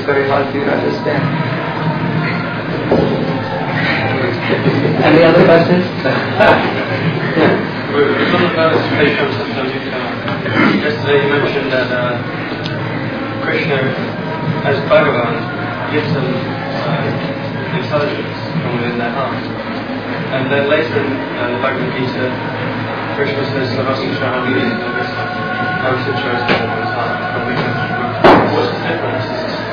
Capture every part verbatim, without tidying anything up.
very hard for you to understand. Any other questions? We're talking about this page from Satyanika. Yesterday you mentioned that uh, Krishna, as Bhagavan, gives them uh, intelligence from within their heart. And then later in uh, the Bhagavad Gita, Krishna says, Sarvasya Shahami is I was interested in his heart. What's the difference?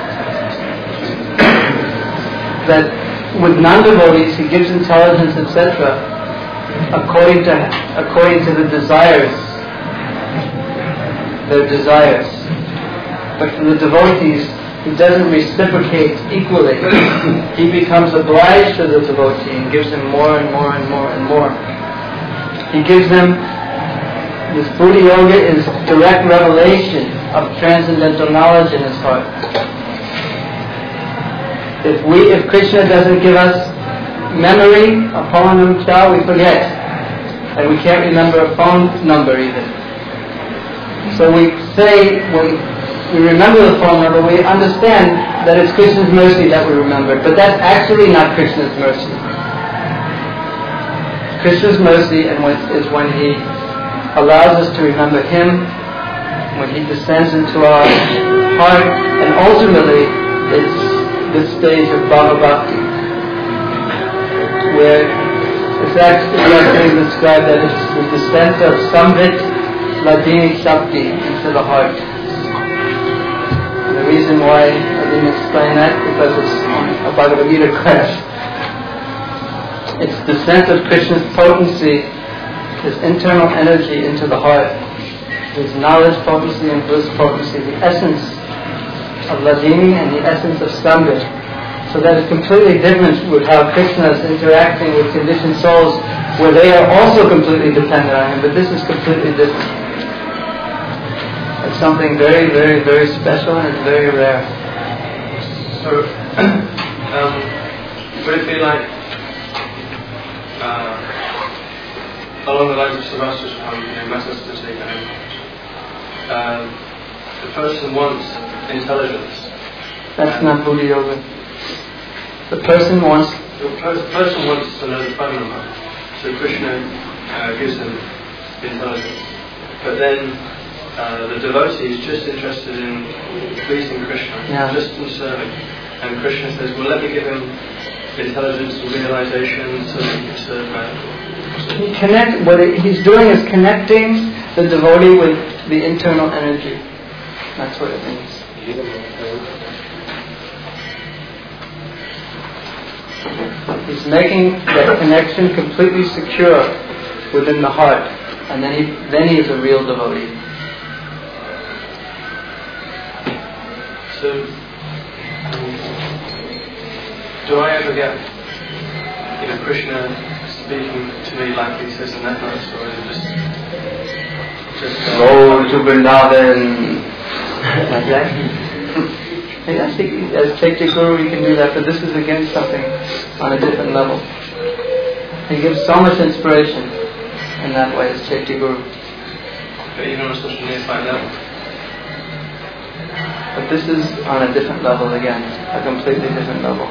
That with non-devotees he gives intelligence, et cetera, according to according to the desires, their desires. But for the devotees, he doesn't reciprocate equally. He becomes obliged to the devotee and gives him more and more and more and more. He gives them, this Buddha Yoga is direct revelation of transcendental knowledge in his heart. If we, if Krishna doesn't give us memory, a phone cha, we forget. And we can't remember a phone number even. So we say, when we remember the phone number, we understand that it's Krishna's mercy that we remember. But that's actually not Krishna's mercy. Krishna's mercy and when, is when He allows us to remember Him, when He descends into our heart, and ultimately it's this stage of Bhava Bhakti, where it's actually described that it's the descent of Samvit Ladini Shakti into the heart. And the reason why I didn't explain that, because it's a Bhagavad Gita class. It's descent of Krishna's potency, His internal energy into the heart, His knowledge potency and bliss potency, the essence of Ladini and the essence of Samvit. So that is completely different with how Krishna is interacting with conditioned souls, where they are also completely dependent on Him, but this is completely different. It's something very, very, very special, and it's very rare. So, um, would it be like uh, along the lines of Sarvasya Shahami, you know, Master Satyaka, um, the person wants intelligence. That's not Buddha Yoga. The person wants... The person wants to know the phone number, so Krishna uh, gives him intelligence. But then uh, the devotee is just interested in pleasing Krishna, yeah. just in serving. And Krishna says, well, let me give him intelligence and realization so that he can serve me. He connect, what he's doing is connecting the devotee with the internal energy. That's what it means. He's making that connection completely secure within the heart, and then he then he is a real devotee. So, um, do I ever get, you know, Krishna speaking to me like he says in that verse, or is it just just uh, go to Vrindavan like that? Yes, as Chaitya Guru we can do that, but this is again something on a different level. He gives so much inspiration in that way as Chaitya Guru. But even on such a nearby level. But this is on a different level again, a completely different level.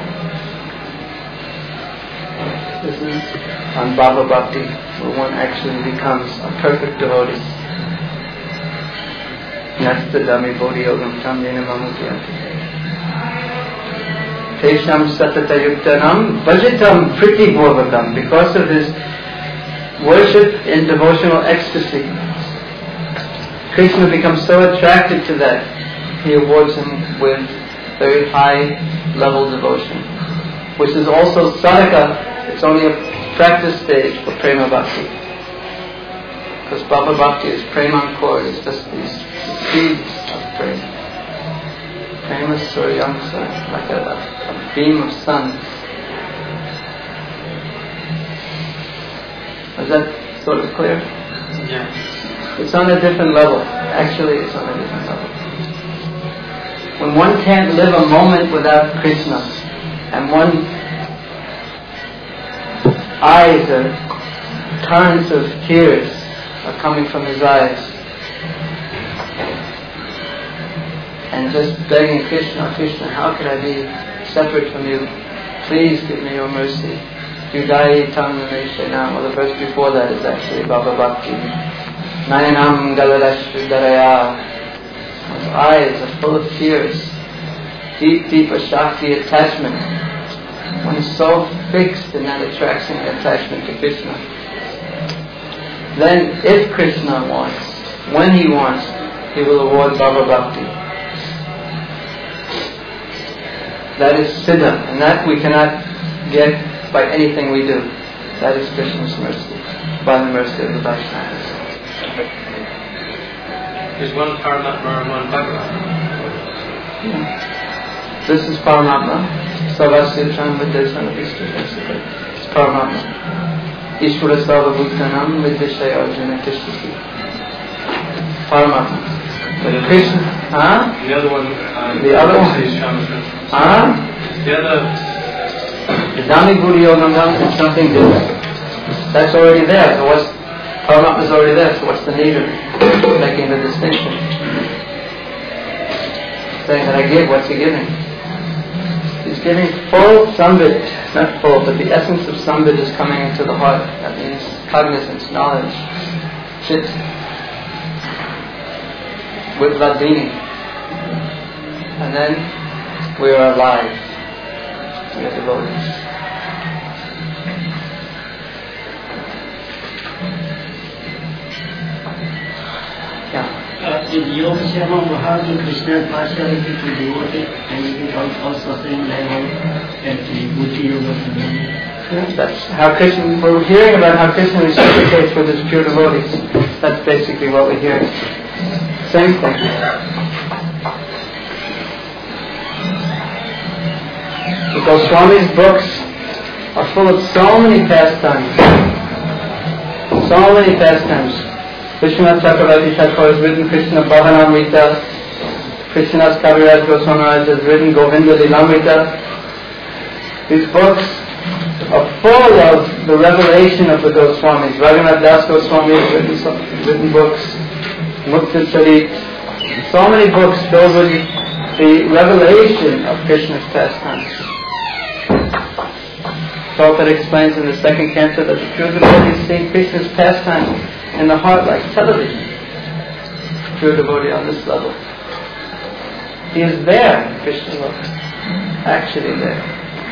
This is on Bhava Bhakti, where one actually becomes a perfect devotee. That's the Dhammi Bodhi Yogam Tamyena Mamukyanti. Tesham Satata Yuktanam Vajitam Priti Bhavakam. Because of his worship in devotional ecstasy, Krishna becomes so attracted to that, he awards him with very high level devotion, which is also sadhaka. It's only a practice stage for Prema Bhakti. Because Bhava Bhakti is Prema Core, it's just these seeds of prema. Prema Suryamsa, like a, a beam of sun. Is that sort of clear? Yeah. It's on a different level. Actually, it's on a different level. When one can't live a moment without Krishna, and one eyes are torrents of tears are coming from his eyes, and just begging Krishna, Krishna, how can I be separate from you? Please give me your mercy. Yudai tam nameshanam. Well, the verse before that is actually Bhava Bhakti. Nayanam galadashvidaraya. His eyes are full of tears. Deep, deep Shakti attachment. One is so fixed in that attraction and attachment to Krishna. Then, if Krishna wants, when he wants, he will award Bhava Bhakti. That is Siddha, and that we cannot get by anything we do. That is Krishna's mercy, by the mercy of the Vaishnavas. There's one Paramatma and one Bhagavan. Yeah. This is Paramatma. Savasya Chanmadesana Vishnu. It's Paramatma. Ishvara Sava Bhutanam Vidyashaya Arjuna Tishtasi. Paramatma. But Krishna, huh? The other one, uh, the other one, huh? The other, the Dhammi Buddhi Yogam is something different. That's already there. So what's Paramatma is already there. So what's the need of making the distinction? Saying that I give, what's he giving? He's giving full sambit, not full, but the essence of sambit is coming into the heart. That means cognizance, knowledge, chit, with Vladini. And then we are alive. We are devotees. Yeah. Uh, in Yoga Shama Maharaj, Krishna's partiality to devotee, and it is also saying like that the Buddhi Yoga. That's how Krishna, we're hearing about how Krishna reciprocates with his pure devotees. That's basically what we hear. Same thing. The Goswami's books are full of so many pastimes. So many pastimes. Vishwanath Chakravarti Thakur has written Krishna Bhavanamrita. Krishnadas Kaviraj Goswami has written Govinda Lilamrita. These books are full of the revelation of the Goswamis. Raghunath Das Goswami has written, some, written books. Mukta Charit. So many books filled with the revelation of Krishna's pastimes. Prabhupada explains in the second canto that the pure devotees see Krishna's pastimes in the heart like television. Pure devotee on this level. He is there, Krishna love. Actually there.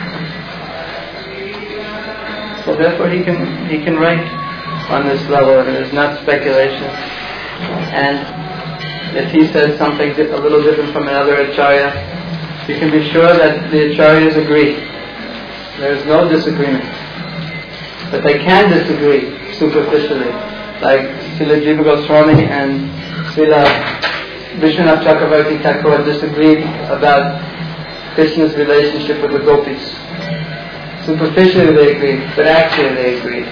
So therefore he can he can write on this level, and it is not speculation. And if he says something a little different from another acharya, you can be sure that the acharyas agree. There is no disagreement. But they can disagree superficially. Like Srila Jiva Goswami and Srila Vishwanath Chakravarti Thakur disagreed about Krishna's relationship with the gopis. Superficially they agreed, but actually they agreed.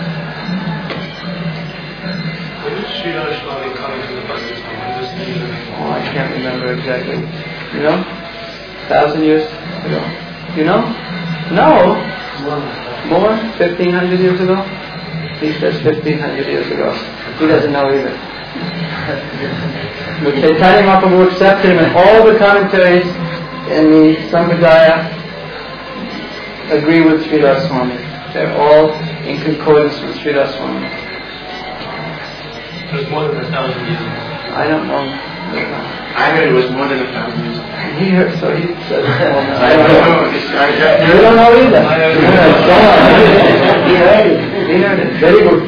when did Sridhar Swami come into the Bhakti? Oh, I can't remember exactly. You know? Thousand years ago. You know? No. More? Fifteen hundred years ago? He says fifteen hundred years ago. He doesn't know either. But Chaitanya Mahaprabhu accepted him, and all the commentaries in the Sampradaya agree with Sridhar Swami. They're all in concordance with Sridhar Swami. It was more than a thousand years ago. I don't know. I heard it was more than a thousand years. He heard, so he says, well, no, I don't know. It's- I- I- you don't know either. I heard it. He heard it. He heard it. Very good.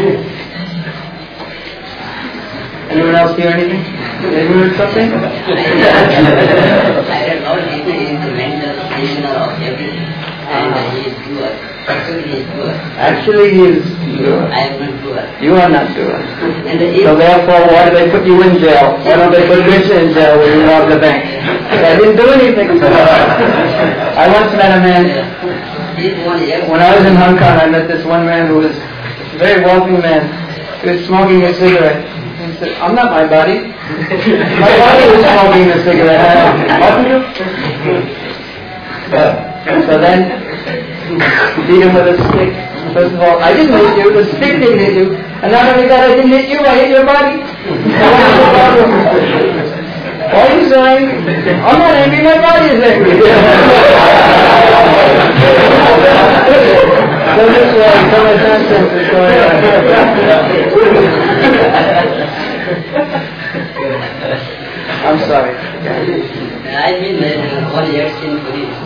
Anyone else hear anything? Anyone heard something? I don't know, Krishna is the mental prisoner of everything. And uh, he is pure. Actually, he is pure. Actually, he is pure. I am not pure. You are not pure. And the So therefore, why do they put you in jail? Why don't they put Krishna in jail when you rob the bank? I didn't do anything. I once met a man, when I was in Hong Kong, I met this one man who was a very wealthy man. He was smoking a cigarette. He said, I'm not my body. My body was smoking a cigarette. How do you? So then, beat him with a stick. First of all, I didn't hit you, the stick didn't hit you. And not only that, I didn't hit you, I hit your body. So what's the problem? All he's saying, I'm not angry, my body is angry. So this way, so much nonsense is going on. I'm sorry. I mean that all your sin for it,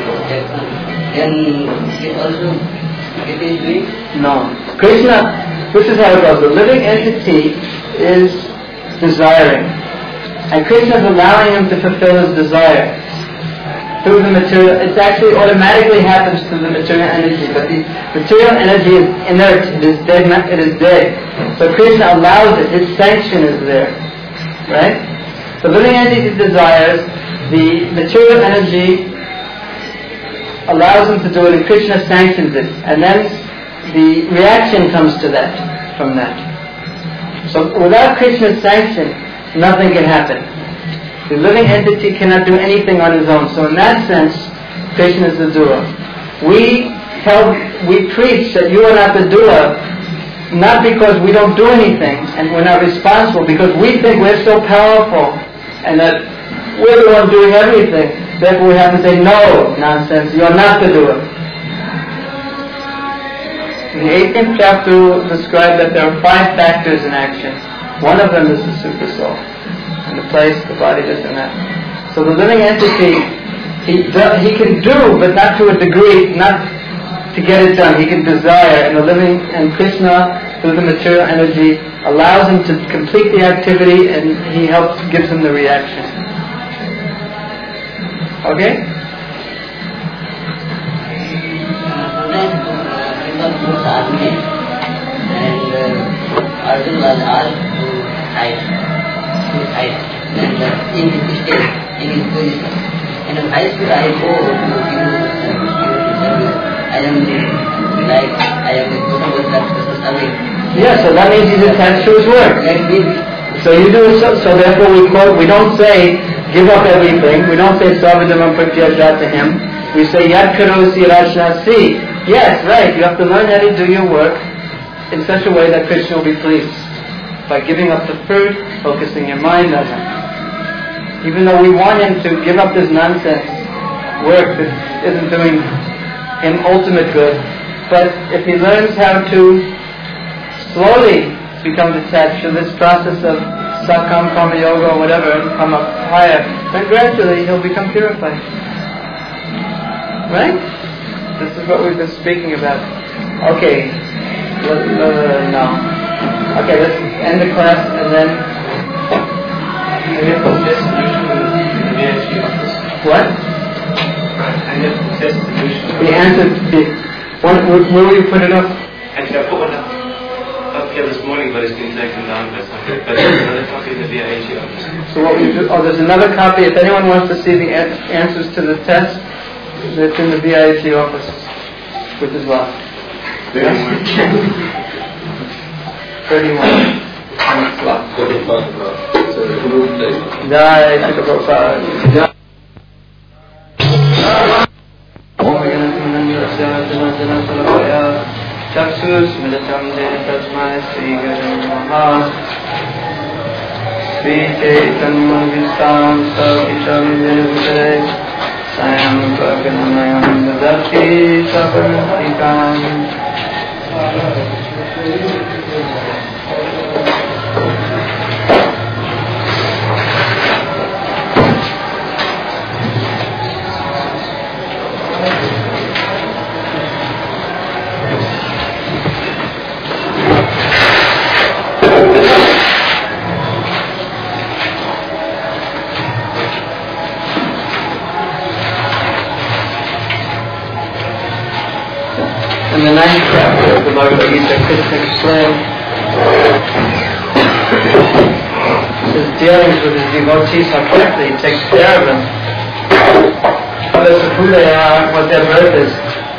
then it also it is doing? No. Krishna, this is how it goes. The living entity is desiring. And Krishna is allowing him to fulfill his desire through the material. It actually automatically happens through the material energy, but the material energy is inert. It is dead. It is dead. So Krishna allows it. His sanction is there, right? The living entity desires. The material energy allows him to do it, and Krishna sanctions it, and then the reaction comes to that from that. So without Krishna's sanction, nothing can happen. The living entity cannot do anything on his own. So in that sense, Krishna is the doer. We tell, we preach that you are not the doer, not because we don't do anything and we're not responsible, because we think we're so powerful and that we're the one doing everything. Therefore we have to say, no, nonsense, you're not the doer. The eighteenth chapter will describe that there are five factors in action. One of them is the super soul. And the place, the body, this and that. So the living entity, he, do, he can do, but not to a degree, not to get it done. He can desire, and the living, and Krishna, through the material energy, allows him to complete the activity, and he helps, gives him the reaction. Okay? And uh, Arjun was asked to hide, to hide, and uh, in his state, in his position. And why should I go to give service? I am like, I am the something. Yeah, so that means he's attached to his work. Like me. So you do so, so therefore we quote, we don't say give up everything. We don't say Sarvadhamam Pratyajat to him. We say Yad Karosi Rajnasi. Yes, right. You have to learn how to do your work in such a way that Krishna will be pleased. By giving up the fruit, focusing your mind on him. Even though we want him to give up this nonsense work that isn't doing him ultimate good, but if he learns how to slowly become detached to this process of Sakam, Karma Yoga, or whatever, and come up higher, then gradually he'll become purified. Right? This is what we've been speaking about. Okay. Let's, uh, no. Okay, let's end the class and then... What? The answer... The, one, where, where will you put it up? Actually, I put one up, up here this morning, but it's been taken down by something. But there's another copy in the V I H office. So what we do... Oh, there's another copy. If anyone wants to see the an- answers to the test, it's in the V I H office, which is what? thirty-one. Jai Shri Prabhupada. Chaksus Militam De Tasmai Sri Guru Maha Sri Chaitanya Vistam Savitam Vinivudare Sayam Bhaganamayam Dadati Sabarikam. In the ninth chapter of the Bhagavad Gita, Krishna explained his dealings with his devotees, how carefully he takes care of them, who they are, what their birth is.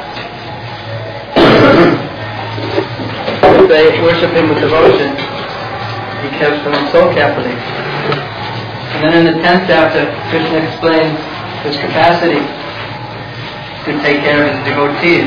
If they worship him with devotion, he cares for them so carefully. And then in the tenth chapter, Krishna explains his capacity to take care of his devotees.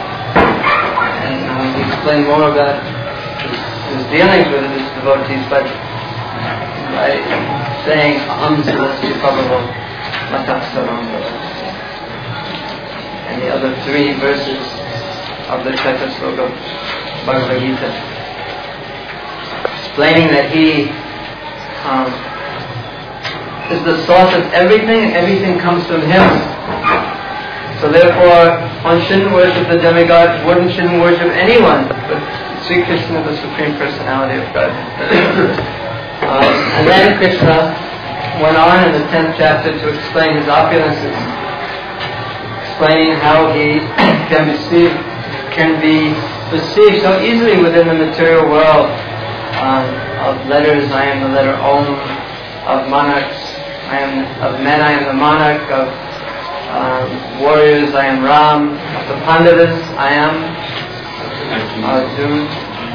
He explained more about his, his dealings with his devotees, but by saying, Aham Saraswati Bhagavan Matasaram. And the other three verses of the second sloka of Bhagavad Gita, explaining that he um, is the source of everything, and everything comes from him. So therefore, one shouldn't worship the demigod, one shouldn't worship anyone but Sri Krishna, the Supreme Personality of God. um, and then Krishna went on in the tenth chapter to explain his opulences, explaining how he can be perceived, can be perceived so easily within the material world. Um, of letters, I am the letter Om. Of monarchs, I am of men, I am the monarch. Of um, warriors, I am Ram. Of the Pandavas, I am Arjuna.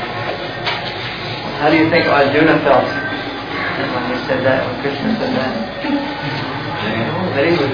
How do you think Arjuna felt when he said that, when Krishna said that? Oh, very good.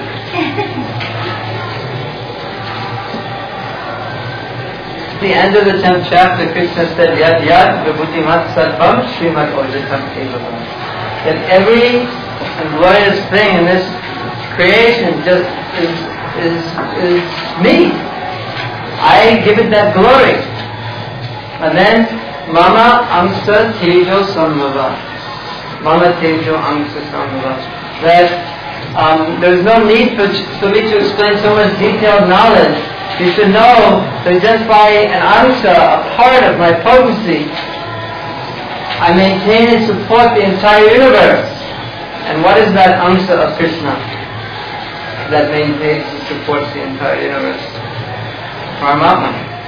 At the end of the tenth chapter, Krishna said, Yad Yad Vibhutimat Sarvam Srimat Ojitam Evavam. That every glorious thing in this creation just is, is, is me. I give it that glory. And then, Mama Amsa Tejo Samvava. Mama Tejo Amsa Samvava. That um, there is no need for, for me to explain so much detailed knowledge. You should know that just by an amsa, a part of my potency, I maintain and support the entire universe. And what is that amsa of Krishna that maintains and supports the entire universe? Paramatma.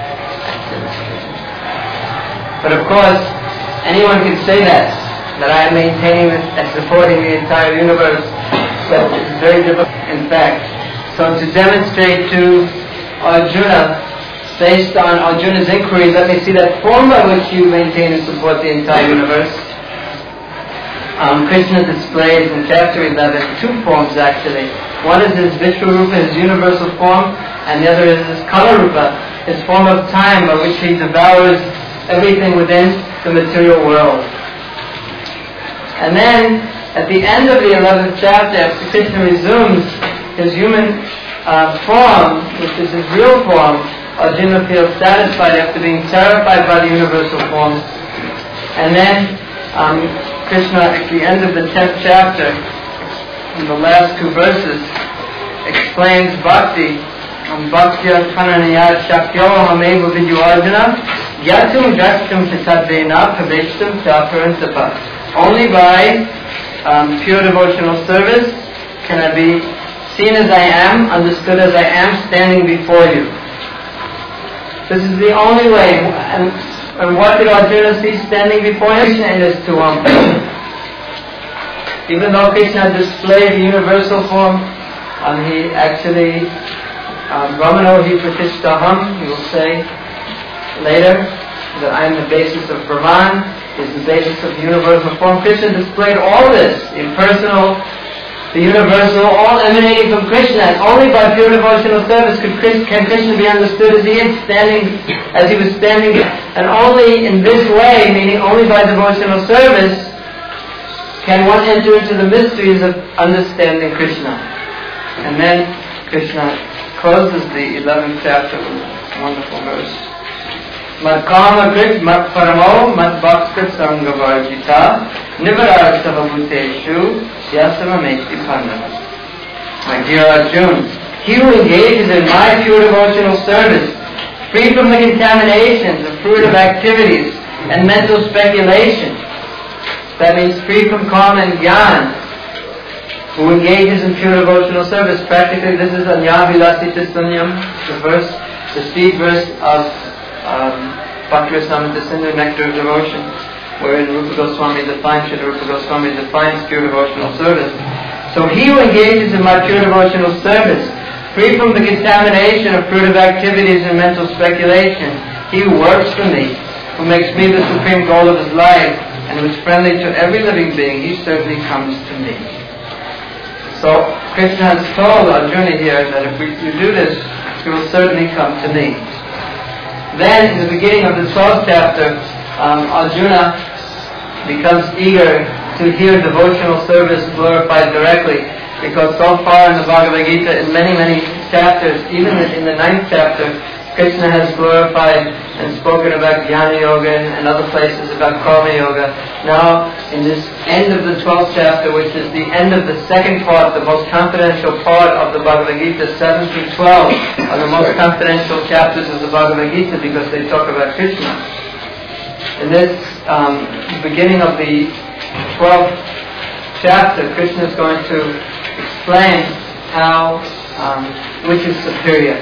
But of course, anyone can say that, that I am maintaining and supporting the entire universe. But it's very difficult, in fact. So to demonstrate to Arjuna, based on Arjuna's inquiry, let me see that form by which you maintain and support the entire universe. Um, Krishna displays in chapter eleven two forms actually. One is his Vishwarupa, his universal form, and the other is his Kalarupa, his form of time by which he devours everything within the material world. And then, at the end of the eleventh chapter, after Krishna resumes his human Uh, form, which is his real form, Arjuna feels satisfied after being terrified by the universal form. And then um, Krishna, at the end of the tenth chapter, in the last two verses, explains bhakti. Bhaktya Kananaya Shakyo Hameva Vidyu Arjuna Yatum Drashtum Pitadvena Praveshtum Chaparantapa. Only by um, pure devotional service can I be seen as I am, understood as I am, standing before you. This is the only way. And, and what did Arjuna see standing before him? Krishna in his two arms. Even though Krishna displayed the universal form, um, he actually, um, Brahmano hi pratishtaham, he will say later, that I am the basis of Brahman, is the basis of the universal form. Krishna displayed all this, impersonal, the universal, all emanating from Krishna, and only by pure devotional service could Krishna, can Krishna be understood as he is standing, as he was standing, and only in this way, meaning only by devotional service, can one enter into the mysteries of understanding Krishna. And then Krishna closes the eleventh chapter with a wonderful verse. Mat kama krit mat paramo mat bhakta sangavarjita nivara savabhuteshu yasamameti pandava. My dear Arjuna, he who engages in my pure devotional service, free from the contaminations of fruitive activities and mental speculation, that means free from karma and jnana, who engages in pure devotional service. Practically, this is Anyavilasita Sunyam, the verse, the seed verse of um, Bhakti Rasamrita Sindhu, Nectar of Devotion, wherein Rupa Goswami defines, Srila Rupa Goswami defines pure devotional service. So he who engages in my pure devotional service, free from the contamination of fruitive activities and mental speculation, he who works for me, who makes me the supreme goal of his life, and who is friendly to every living being, he certainly comes to me. So Krishna has told Arjuna here that if we, you do this, you will certainly come to me. Then, in the beginning of the twelfth chapter, um, Arjuna becomes eager to hear devotional service glorified directly. Because so far in the Bhagavad Gita, in many, many chapters, even in the ninth chapter, Krishna has glorified and spoken about Jnana Yoga and other places about Karma Yoga. Now, in this end of the twelfth chapter, which is the end of the second part, the most confidential part of the Bhagavad Gita, seven through twelve, are the most confidential chapters of the Bhagavad Gita because they talk about Krishna. In this um, beginning of the twelfth chapter, Krishna is going to explain how, um, which is superior.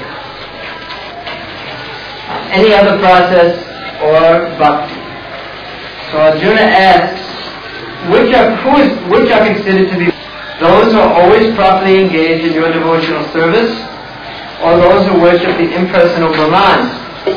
Um, any other process or bhakti. So Arjuna asks, which are, who is, which are considered to be those who are always properly engaged in your devotional service, or those who worship the impersonal Brahman?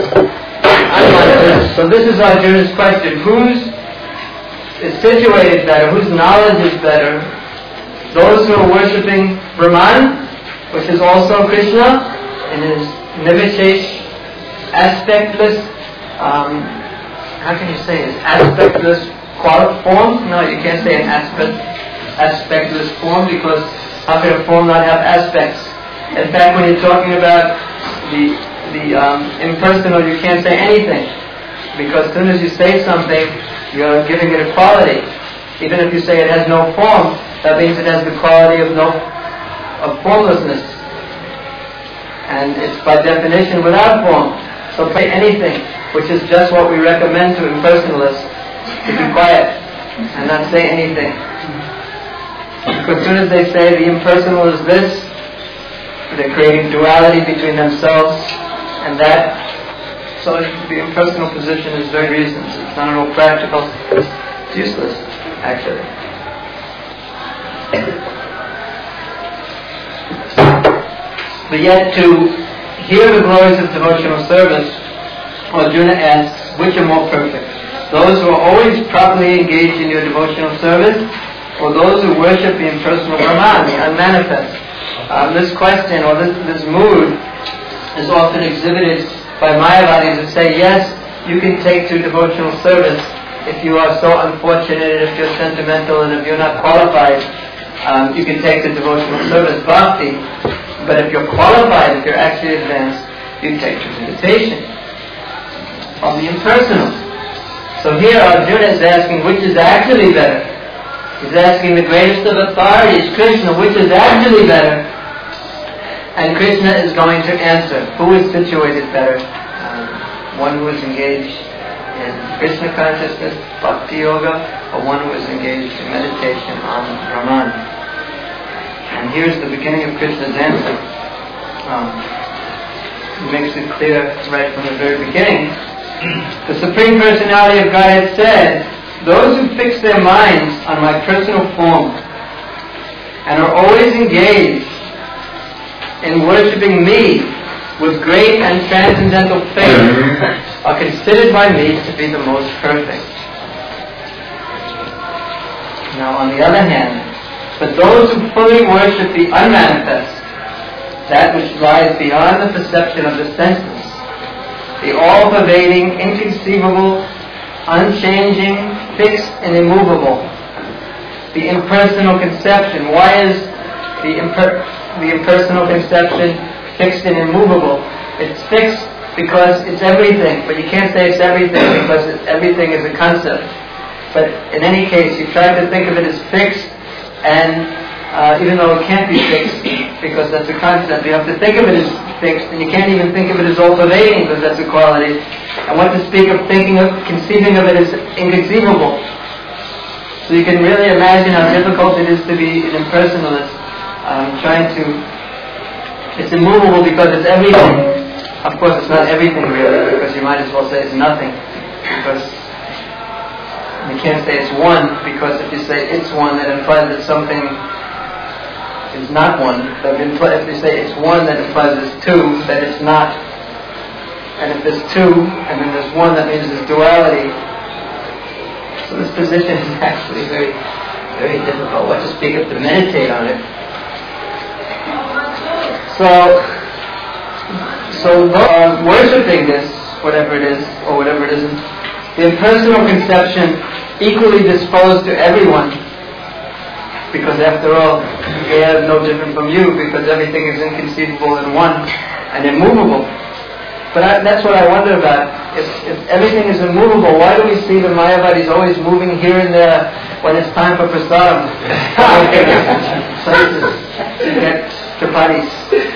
So this is Arjuna's question. Whose is situated better? Whose knowledge is better? Those who are worshipping Brahman, which is also Krishna, in his nirvishesh, aspectless, um, how can you say it? Aspectless form? No, you can't say an aspect, aspectless form, because how can a form not have aspects? In fact, when you're talking about the the um, impersonal, you can't say anything, because as soon as you say something, you're giving it a quality. Even if you say it has no form, that means it has the quality of no of formlessness, and it's by definition without form. So say anything, which is just what we recommend to impersonalists, to be quiet and not say anything. Because as soon as they say the impersonal is this, they're creating duality between themselves and that. So the impersonal position is very reasons. It's not at all practical. It's useless, actually. But yet to hear the glories of devotional service, Arjuna asks, which are more perfect? Those who are always properly engaged in your devotional service, or those who worship the impersonal Brahman, the unmanifest? Um, this question, or this, this mood, is often exhibited by Mayavadis who say, yes, you can take to devotional service if you are so unfortunate, if you're sentimental, and if you're not qualified, um, you can take to devotional service, bhakti. But if you're qualified, if you're actually advanced, you take to meditation of the impersonal. So here Arjuna is asking which is actually better. He's asking the greatest of authorities, Krishna, which is actually better. And Krishna is going to answer, who is situated better? Um, one who is engaged in Krishna consciousness, bhakti yoga, or one who is engaged in meditation on Brahman. And here's the beginning of Krishna's answer. Um, he makes it clear right from the very beginning. The Supreme Personality of Godhead said, those who fix their minds on my personal form and are always engaged in worshipping me with great and transcendental faith are considered by me to be the most perfect. Now on the other hand, but those who fully worship the unmanifest, that which lies beyond the perception of the senses, the all-pervading, inconceivable, unchanging, fixed and immovable, the impersonal conception. Why is the, imper- the impersonal conception fixed and immovable? It's fixed because it's everything, but you can't say it's everything because it's, everything is a concept. But in any case, you try to think of it as fixed, and uh, even though it can't be fixed because that's a concept, you have to think of it as fixed, and you can't even think of it as all-pervading because that's a quality. And what to speak of thinking of, conceiving of it as inconceivable. So you can really imagine how difficult it is to be an impersonalist, um, trying to... It's immovable because it's everything. Of course, it's not everything really, because you might as well say it's nothing. Because you can't say it's one, because if you say it's one, that implies that something is not one. But if you say it's one, that implies it's two, that it's not. And if there's two, and then there's one, that means there's duality. So this position is actually very, very difficult. What to speak of to meditate on it. So, so uh, worshipping this, whatever it is, or whatever it isn't, the impersonal conception equally disposed to everyone because after all, they are no different from you, because everything is inconceivable in one and immovable. But I, that's what I wonder about. If, if everything is immovable, why do we see the Mayavadis always moving here and there when it's time for prasadam? Places to get chapatis.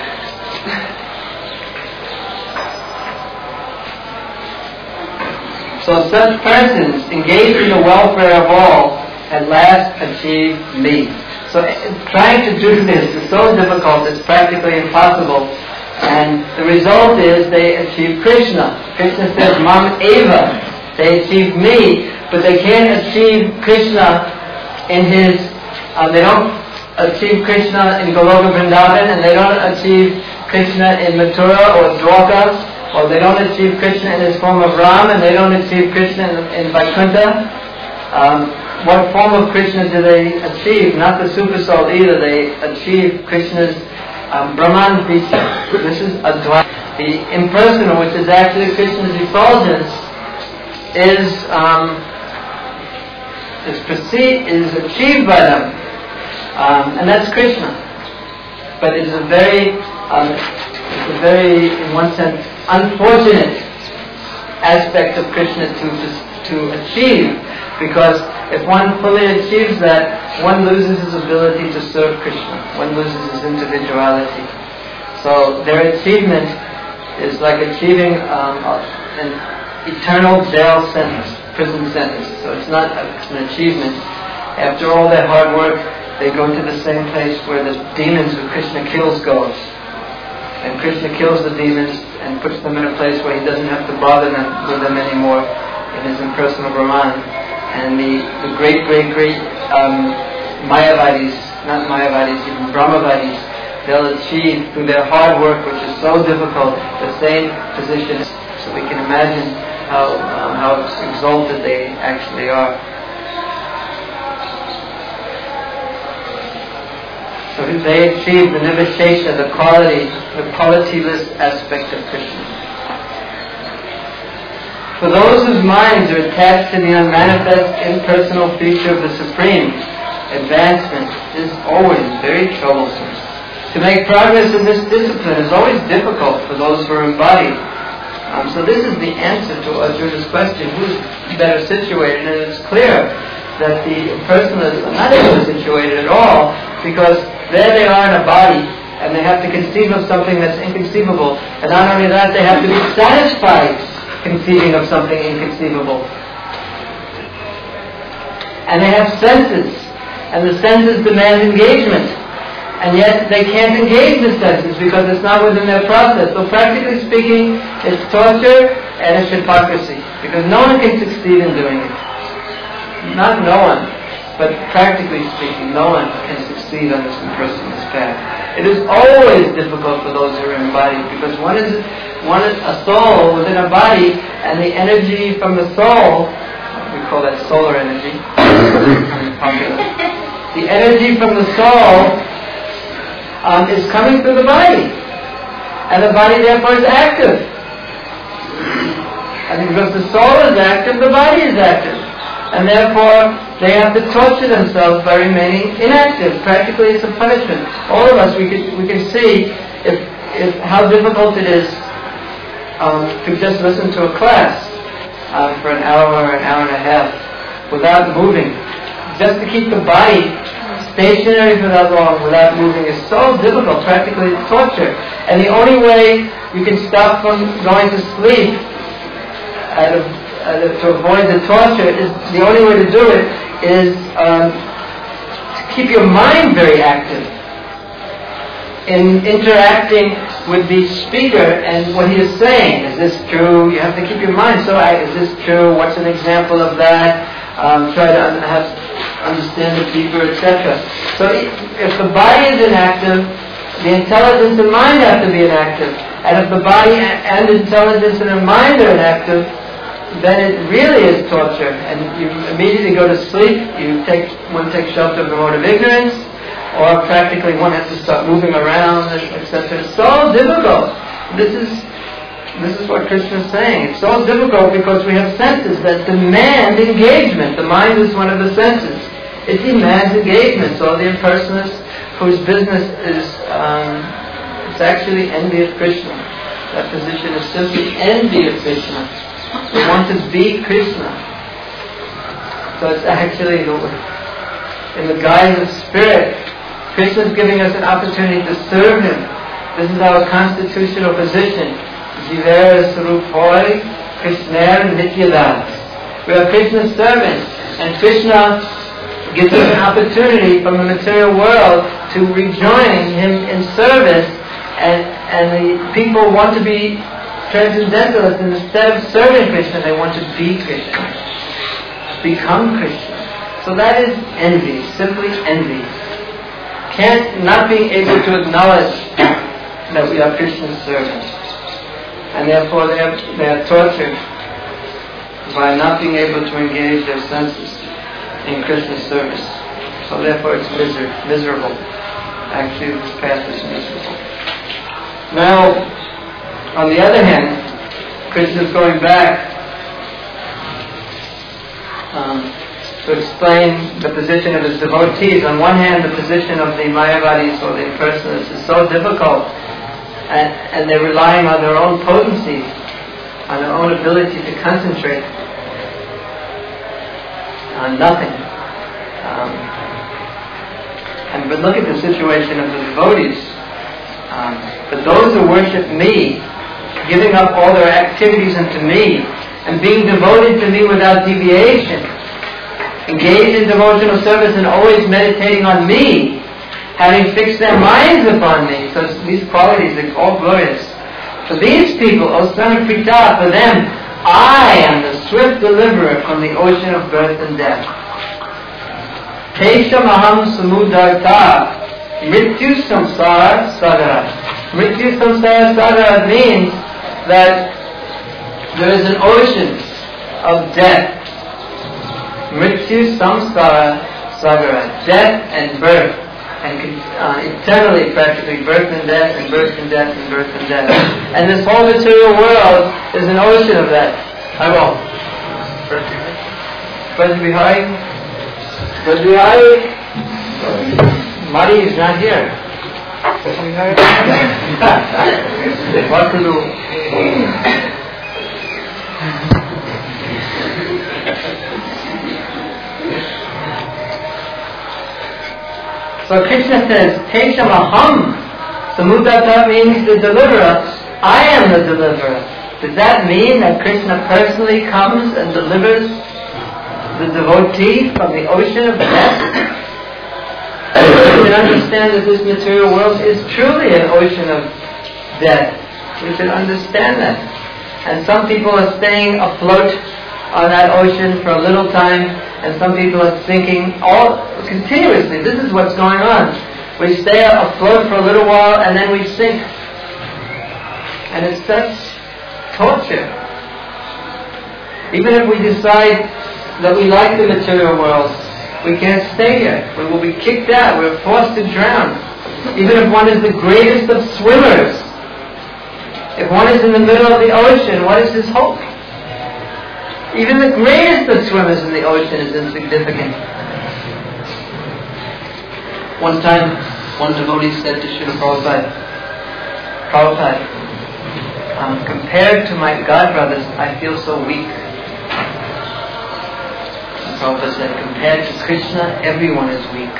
So such persons engaged in the welfare of all at last achieve me. So uh, trying to do this is so difficult, it's practically impossible. And the result is they achieve Krishna. Krishna says, Mam Eva. They achieve me, but they can't achieve Krishna in his, uh, they don't achieve Krishna in Goloka Vrindavan, and they don't achieve Krishna in Mathura or Dwarka, or they don't achieve Krishna in his form of Ram, and they don't achieve Krishna in, in Vaikuntha. Um, what form of Krishna do they achieve? Not the super soul either. They achieve Krishna's Um, Brahman feature. This is Advaita. The impersonal, which is actually Krishna's effulgence, is um, is perceived, is achieved by them, um, and that's Krishna. But it's a very, um, it's a very, in one sense, unfortunate aspect of Krishna to to, to achieve, because if one fully achieves that, one loses his ability to serve Krishna. One loses his individuality. So their achievement is like achieving um, an eternal jail sentence, prison sentence. So it's not a, an achievement. After all their hard work, they go to the same place where the demons who Krishna kills goes. And Krishna kills the demons and puts them in a place where he doesn't have to bother them with them anymore in his impersonal Brahman. And the, the great, great, great um, Mayavadis, not Mayavadis, even Brahmavadis, they'll achieve through their hard work, which is so difficult, the same position. So we can imagine how um, how exalted they actually are. So they achieve the nivishesha, the quality, the qualityless aspect of Krishna. For those whose minds are attached to the unmanifest impersonal feature of the Supreme, advancement is always very troublesome. To make progress in this discipline is always difficult for those who are embodied. Um, so this is the answer to Arjuna's question, who's better situated? And it's clear that the impersonalists are not able situated at all, because there they are in a body, and they have to conceive of something that's inconceivable. And not only that, they have to be satisfied conceiving of something inconceivable. And they have senses, and the senses demand engagement, and yet they can't engage the senses because it's not within their process. So practically speaking, it's torture and it's hypocrisy, because no one can succeed in doing it. Not no one, but practically speaking, no one can succeed on this impersonalist path. It is always difficult for those who are embodied, because one is one is a soul within a body, and the energy from the soul, we call that solar energy, the energy from the soul um, is coming through the body, and the body therefore is active. And because the soul is active, the body is active. And therefore, they have to torture themselves by remaining inactive. Practically, it's a punishment. All of us, we can we can see if, if how difficult it is um, to just listen to a class uh, for an hour or an hour and a half without moving. Just to keep the body stationary for that long without moving is so difficult. Practically, it's torture. And the only way you can stop from going to sleep out of Uh, to avoid the torture, is the only way to do it is um, to keep your mind very active in interacting with the speaker and what he is saying. Is this true? You have to keep your mind so active. Is this true? What's an example of that? Um, try to un- have, understand it deeper, et cetera. So if the body is inactive, the intelligence and mind have to be inactive. And if the body and intelligence and the mind are inactive, then it really is torture, and you immediately go to sleep. You take one takes shelter of the mode of ignorance, or practically one has to start moving around, et cetera. It's so difficult. This is this is what Krishna is saying. It's so difficult because we have senses that demand engagement. The mind is one of the senses, it demands engagement. So the impersonalists whose business is um, it's actually envy of Krishna. That position is simply envy of Krishna. They want to be Krishna. So it's actually in the guise of spirit. Krishna is giving us an opportunity to serve Him. This is our constitutional position. Jivera Sarupoi Krishna Nityadas. We are Krishna's servants, and Krishna gives us an opportunity from the material world to rejoin Him in service, and, and the people want to be transcendentalists, and instead of serving Krishna, they want to be Krishna, become Krishna. So that is envy, simply envy. Can't, not being able to acknowledge that we are Krishna's servants. And therefore they are, they are tortured by not being able to engage their senses in Krishna's service. So therefore it's miser- miserable. Actually this path is miserable. Now, on the other hand, Krishna is going back um, to explain the position of his devotees. On one hand, the position of the Mayavadis or the impersonalists is so difficult, and, and they're relying on their own potency, on their own ability to concentrate on nothing. Um, and but look at the situation of the devotees. Um, but those who worship me, giving up all their activities unto me, and being devoted to me without deviation, engaged in devotional service and always meditating on me, having fixed their minds upon me. So these qualities are all glorious. For these people, O son of Pritha, for them, I am the swift deliverer from the ocean of birth and death. Tesham aham samudarta mrityu samsara sagara. Mrityu samsara sagara means that there is an ocean of death. Mrityu samsara sagara. Death and birth. And uh, eternally, practically, birth and death, and birth and death, and birth and death. And this whole material world is an ocean of that. I will. Brother Bihari? Brother Bihari? Mari is not here. Brother Bihari? What to do? So Krishna says, Tesham aham. Samudata means the deliverer. I am the deliverer. Does that mean that Krishna personally comes and delivers the devotee from the ocean of death? We should understand that this material world is truly an ocean of death. We should understand that. And some people are staying afloat on that ocean for a little time, and some people are sinking all continuously. This is what's going on. We stay afloat for a little while and then we sink. And it's such torture. Even if we decide that we like the material world, we can't stay here. We will be kicked out. We're forced to drown. Even if one is the greatest of swimmers, if one is in the middle of the ocean, what is his hope? Even the greatest of swimmers in the ocean is insignificant. One time, one devotee said to Srila Prabhupada, Prabhupada, um, compared to my godbrothers, I feel so weak. And Prabhupada said, compared to Krishna, everyone is weak.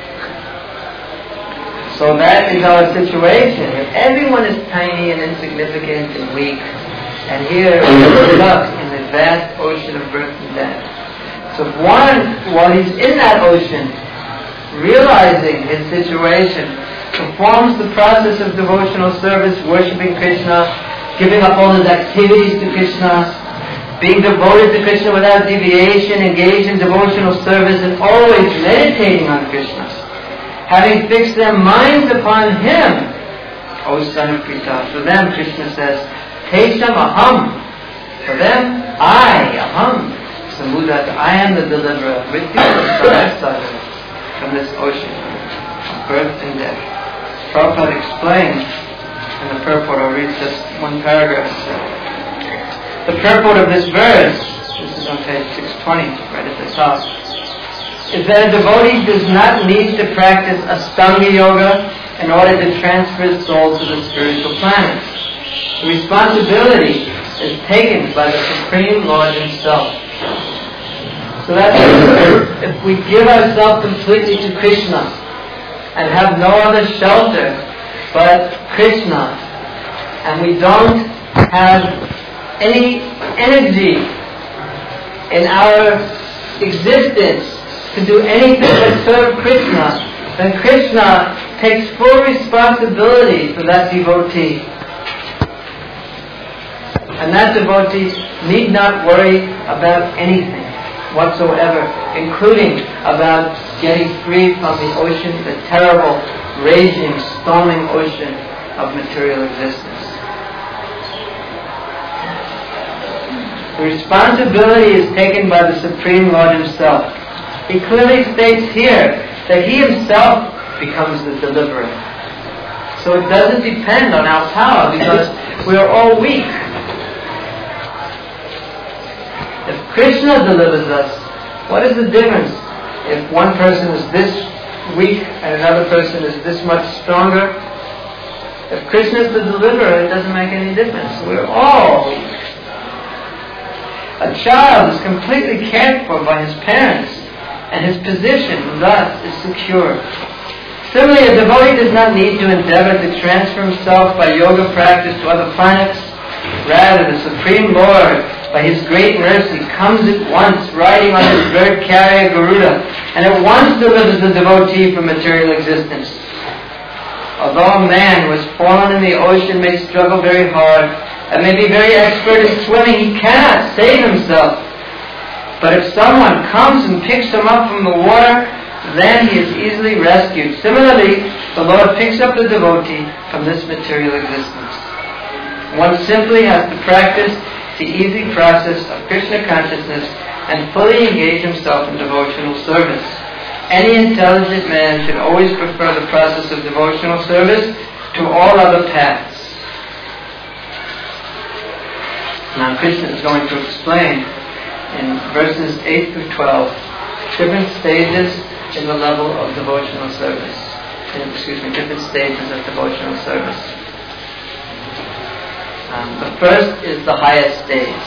So that is our situation. Everyone is tiny and insignificant and weak. And here we're stuck in the vast ocean of birth and death. So if one, while he's in that ocean, realizing his situation, performs the process of devotional service, worshipping Krishna, giving up all his activities to Krishna, being devoted to Krishna without deviation, engaged in devotional service, and always meditating on Krishna, having fixed their minds upon Him, O son of Pritha. For them, Krishna says, Tesham aham. For them, I, aham. Samudat, I am the deliverer, with you from this ocean of birth and death. Prabhupada explains in the purport, I'll read just one paragraph. The purport of this verse, this is on page six twenty, right at the top. is that a devotee does not need to practice Astanga Yoga in order to transfer his soul to the spiritual planet. The responsibility is taken by the Supreme Lord Himself. So that's if we give ourselves completely to Krishna and have no other shelter but Krishna, and we don't have any energy in our existence to do anything but serve Krishna, then Krishna takes full responsibility for that devotee. And that devotee need not worry about anything whatsoever, including about getting free from the ocean, the terrible, raging, storming ocean of material existence. The responsibility is taken by the Supreme Lord Himself. He clearly states here that He Himself becomes the deliverer. So it doesn't depend on our power because we are all weak. If Krishna delivers us, what is the difference if one person is this weak and another person is this much stronger? If Krishna is the deliverer, it doesn't make any difference. We're all weak. A child is completely cared for by his parents, and his position thus is secure. Similarly, a devotee does not need to endeavor to transfer himself by yoga practice to other planets. Rather, the Supreme Lord, by His great mercy, comes at once riding on His bird carrier Garuda, and at once delivers the devotee from material existence. Although a man who has fallen in the ocean may struggle very hard, and may be very expert in swimming, he cannot save himself. But if someone comes and picks him up from the water, then he is easily rescued. Similarly, the Lord picks up the devotee from this material existence. One simply has to practice the easy process of Krishna consciousness and fully engage himself in devotional service. Any intelligent man should always prefer the process of devotional service to all other paths. Now Krishna is going to explain in verses eight through twelve different stages in the level of devotional service. In, excuse me, different stages of devotional service. Um, the first is the highest stage.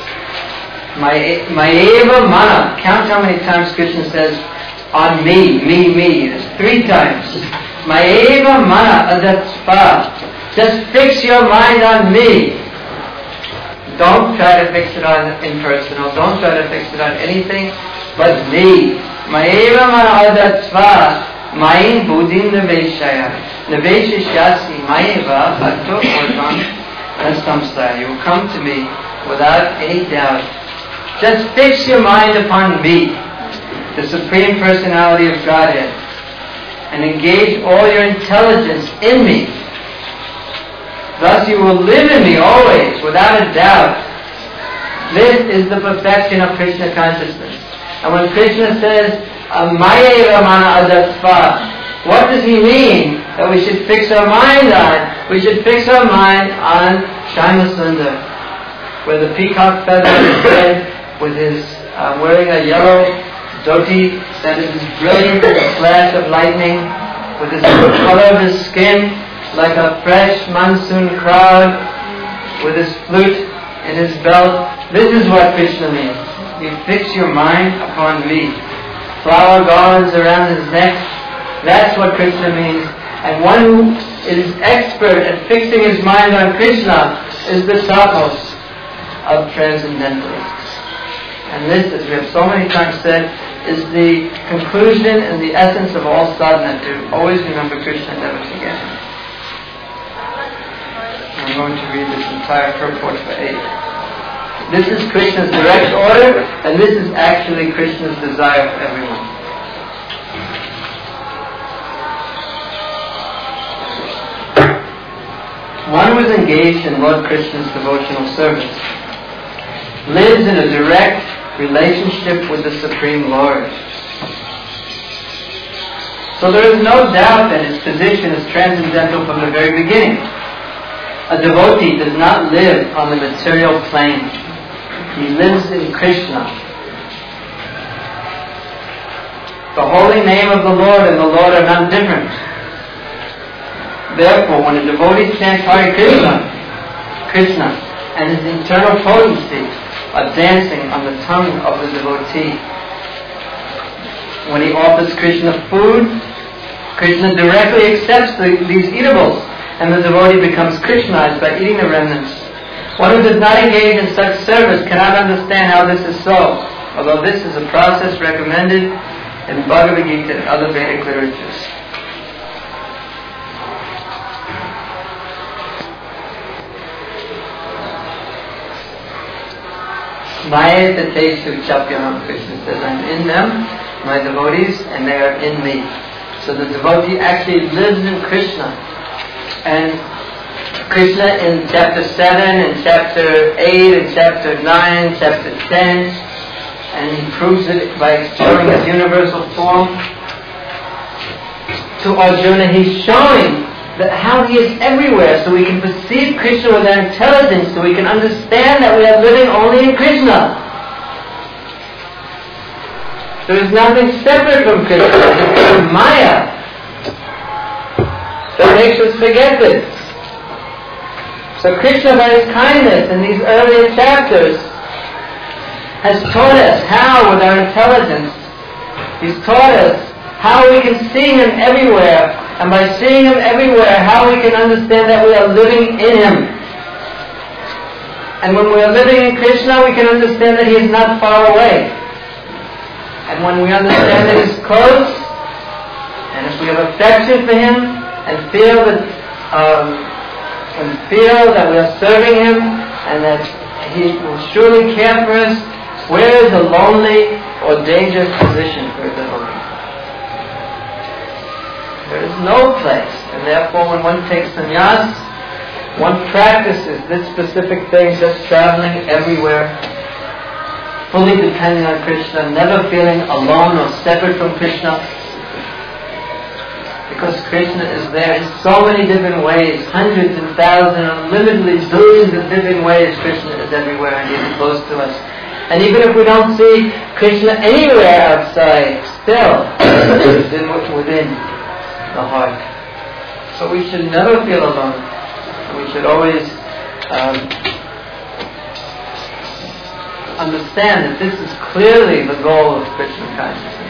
Mayeva mana. Count how many times Krishna says, on me, me, me. There's three times. Mayeva mana adatspa. Just fix your mind on me. Don't try to fix it on impersonal. Don't try to fix it on anything but me. Mayeva mana adatsva. Mayin buddhim naveshaya. Naveshashyasi mayeva atto orvam. You will come to me without any doubt. Just fix your mind upon me, the Supreme Personality of Godhead, and engage all your intelligence in me. Thus you will live in me always, without a doubt. This is the perfection of Krishna consciousness. And when Krishna says, Mayeva mana adatsva, what does he mean that we should fix our mind on? We should fix our mind on Shyama Sundar, where the peacock feather is head, with his uh, wearing a yellow dhoti that is brilliant as a flash of lightning, with his color of his skin like a fresh monsoon cloud, with his flute in his belt. This is what Krishna means. You fix your mind upon me. Flower garlands around his neck. That's what Krishna means. And one who is expert at fixing his mind on Krishna is the topos of transcendentalists. And this, as we have so many times said, is the conclusion and the essence of all sadhana, to always remember Krishna and never forget Him. I'm going to read this entire purport for eight. This is Krishna's direct order, and this is actually Krishna's desire for everyone. One who is engaged in Lord Krishna's devotional service lives in a direct relationship with the Supreme Lord. So there is no doubt that his position is transcendental from the very beginning. A devotee does not live on the material plane. He lives in Krishna. The holy name of the Lord and the Lord are not different. Therefore, when a devotee chants Hare Krishna, Krishna and his internal potency are dancing on the tongue of the devotee. When he offers Krishna food, Krishna directly accepts the, these eatables, and the devotee becomes Krishnized by eating the remnants. One who does not engage in such service cannot understand how this is so, although this is a process recommended in Bhagavad Gita and other Vedic literatures. Maya Tateshu Chapyanam, Krishna says, I'm in them, my devotees, and they are in me. So the devotee actually lives in Krishna. And Krishna in chapter seven, in chapter eight, in chapter nine, chapter ten, and he proves it by showing his universal form to Arjuna. He's showing that how he is everywhere, so we can perceive Krishna with our intelligence, so we can understand that we are living only in Krishna. There is nothing separate from Krishna. It's Maya that makes us forget this. So Krishna, by his kindness in these earlier chapters, has taught us how, with our intelligence, he's taught us how we can see him everywhere, and by seeing him everywhere, how we can understand that we are living in him. And when we are living in Krishna, we can understand that he is not far away. And when we understand that he is close, and if we have affection for him, and feel that um, and feel that we are serving him, and that he will surely care for us, where is a lonely or dangerous position for a devotee? There is no place, and therefore when one takes sannyas, one practices this specific thing, just traveling everywhere, fully depending on Krishna, never feeling alone or separate from Krishna, because Krishna is there in so many different ways, hundreds and thousands, unlimitedly billions of different ways. Krishna is everywhere and he is close to us. And even if we don't see Krishna anywhere outside, still he is within the heart. So we should never feel alone. We should always um, understand that this is clearly the goal of Krishna consciousness.